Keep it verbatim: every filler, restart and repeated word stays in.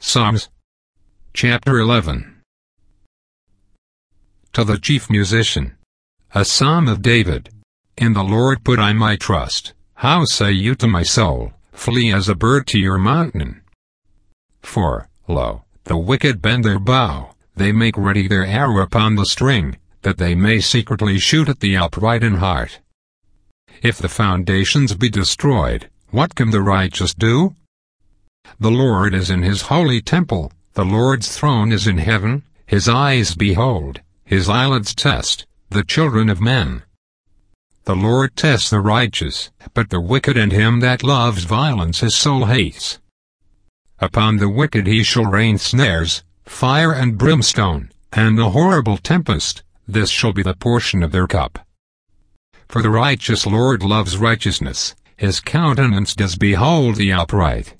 Psalms chapter eleven. To the chief musician. A psalm of David. In the Lord put I my trust. How say you to my soul, flee as a bird to your mountain? For, lo, the wicked bend their bow, they make ready their arrow upon the string, that they may secretly shoot at the upright in heart. If the foundations be destroyed, what can the righteous do? The Lord is in his holy temple, the Lord's throne is in heaven, his eyes behold, his eyelids test, the children of men. The Lord tests the righteous, but the wicked and him that loves violence his soul hates. Upon the wicked he shall rain snares, fire and brimstone, and a horrible tempest, this shall be the portion of their cup. For the righteous Lord loves righteousness, his countenance does behold the upright.